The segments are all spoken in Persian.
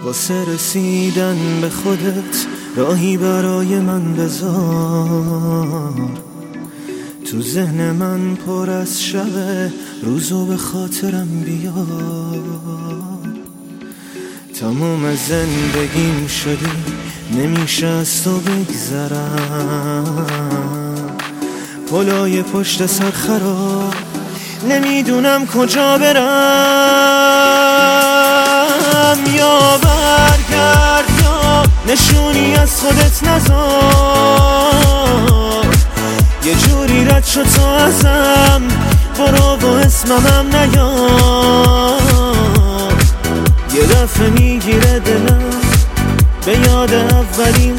واسه رسیدن به خودت راهی برای من بذار. تو ذهن من پر از شبه، روزو به خاطرم بیار. تموم زندگیم شدی، نمیشه از تو بگذرم. پلای پشت سر خراب، نمیدونم کجا برم. یا برگرد یا نشونی از خودت نذار. یه جوری رد شد تو ازم، برو و اسممم نیار. یه دفعه میگیره دلم به یاد اولین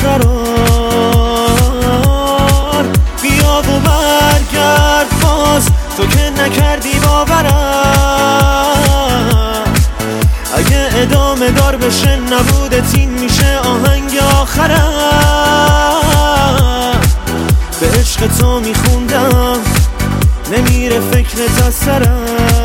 قرار. بیا و برگرد باز، تو که نکردی باورم. اگه ادامه دار بشه نبودت این میشه آهنگ آخرم. به عشق تو میخوندم، نمیره فکرت از سرم.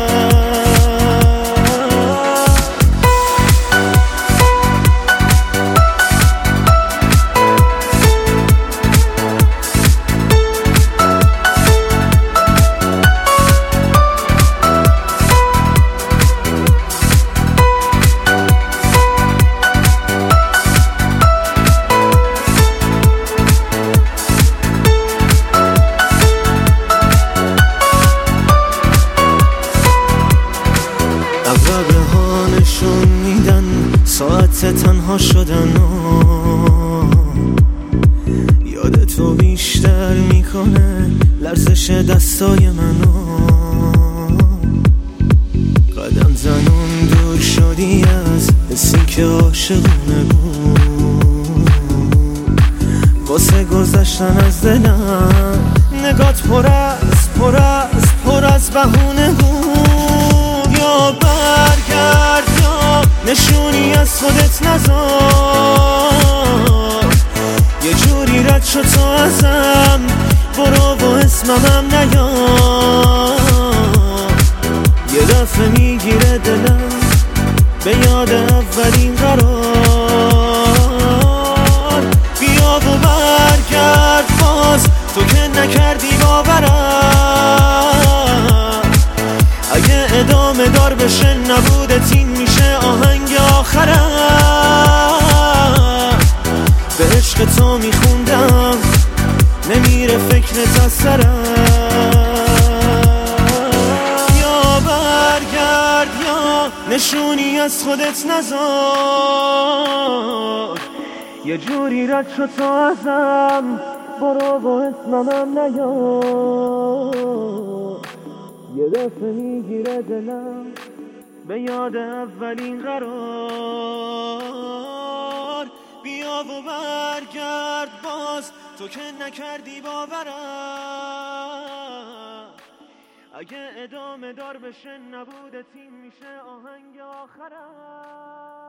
عقربه ها نشون میدن ساعت تنها شدن. یاد تو بیشتر میکنه لرزش دستای منو. قدم زنون دور شدی از حسی که عاشقونه بود. واسه گذشتن از دلم نگات پر از بهونه بود. یا برگرد یا نشونی از خودت نذار. یه جوری رد شد تو ازم، برو و اسممم نیار. یه دفعه میگیره دلم به یاد اولین قرار. بیا و برگرد باز، تو که نکردی باورم. اگه ادامه دار بشه نبودت این میشه آهنگ آخرم. به عشق تو میخوندم، نمیره فکرت از سرم. یا برگرد یا نشونی از خودت نذار. یه جوری رد شد تو ازم، برو و اسممم نیار. یه دفعه میگیره دلم به یاد اولین قرار. بیا و برگرد باز، تو که نکردی باورم. اگه ادامه دار بشه نبودت این میشه آهنگ آخرم.